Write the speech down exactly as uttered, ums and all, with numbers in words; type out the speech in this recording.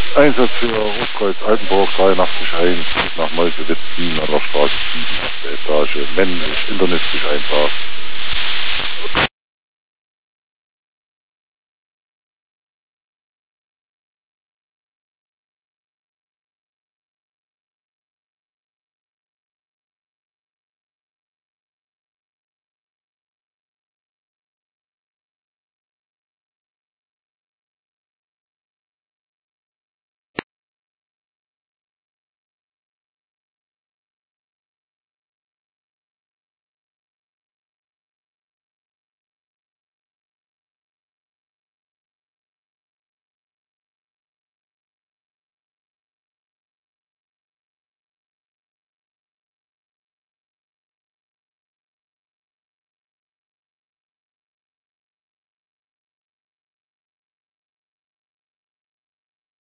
Einsatz für Rotkreuz Altenburg dreiundachtzig eins nach Meuselwitz, Wien an der Straße sieben, erste Etage, männlich, internistisch einfach.